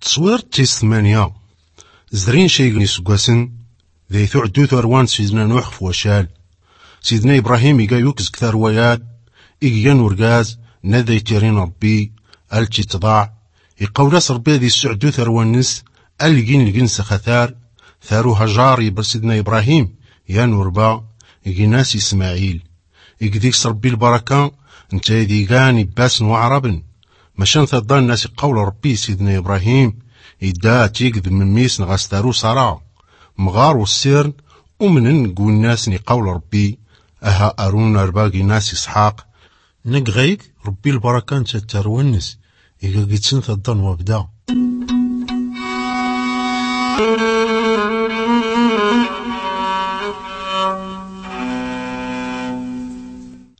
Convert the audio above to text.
تصوير تيس 8 زرين شيقني سقاسن ذي ثعدو ثروان سيدنا نوح فوشال سيدنا إبراهيم يقايوك زكثار وياد إيجان ورقاز نادي تيرين ربي ألتي تضاع يقولاس ربي ذي السعدو ثروان نس ألقين لقنس خثار ثارو هجار يبر سيدنا إبراهيم يا نوربا يجيناس إسماعيل يقديكس ربي البركة انت ذي غاني باس وعرب مشان ثضان الناس قول ربي سيدنا إبراهيم إدا تيقذ من ميس نغاستارو صرا مغار والسيرن ومن نقول الناس نقول ربي أها أرون أرباقي ناس إسحاق نقغيك ربي البركة انت ترونس إيقا قيتسن ثضان وابدا